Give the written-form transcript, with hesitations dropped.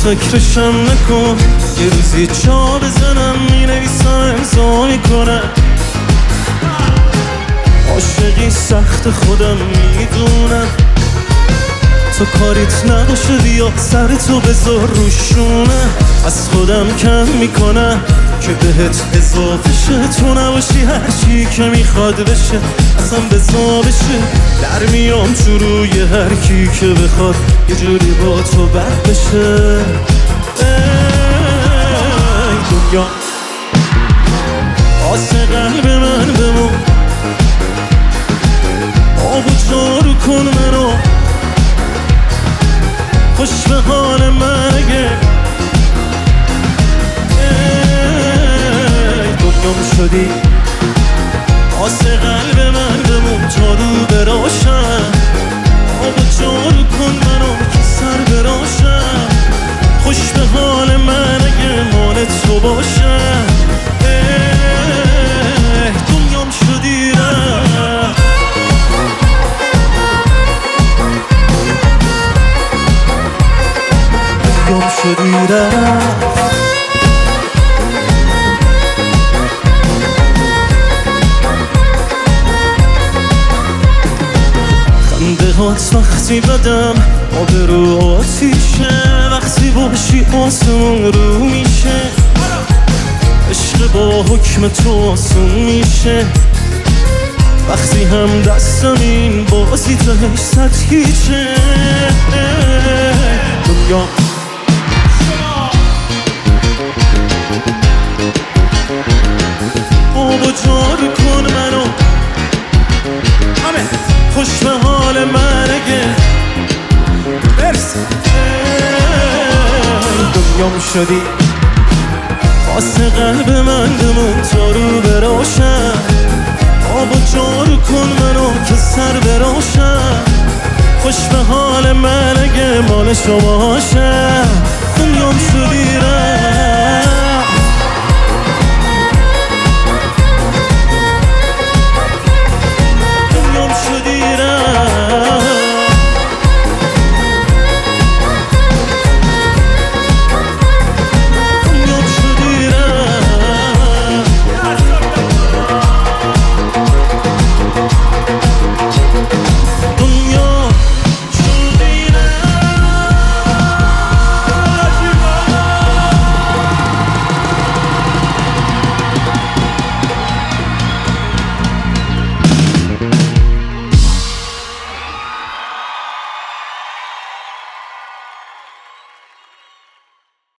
فکرشم نکن، یه روزی جا بزنم مینویسم امضا میکنم. عاشقی سخت خودم میدونم، تو کاریت نباشه بیا سرتو بذار روشونه. از خودم کم میکنم که بهت اضافه شه، تو نباشی هرچی که میخواد بشه اصلا بزا بشه. در میام تو روی هر کی که بخواد یه جوری با تو بد بشه. ای دنیا آسه قلب من بمون، آب و جارو کن منو، خوش به حال من اگه دنیام شدی. آسه قلب من بمون تا رو براشم، آب و جارو کن منو که سر براشم. خوش به حال من اگه مال تو باشم. دنیام شدی رفت، دنیام شدی رفت. خنده هات وقتی بدم آبرو آتیشه، وقتی باشی آسمون رو میشه. عشق با حکم تو آسون میشه، وقتی هم دستم این بازی تهش سطحیشه. دنیا آب و جارو کن منو، خوش به حال من اگه برسی. دنیام شدی واسه قلب من بمون تا رو براشم، آب و جارو کن منو که سر براشم. خوش به حال من اگه مال شما هاشم. دنیام شدی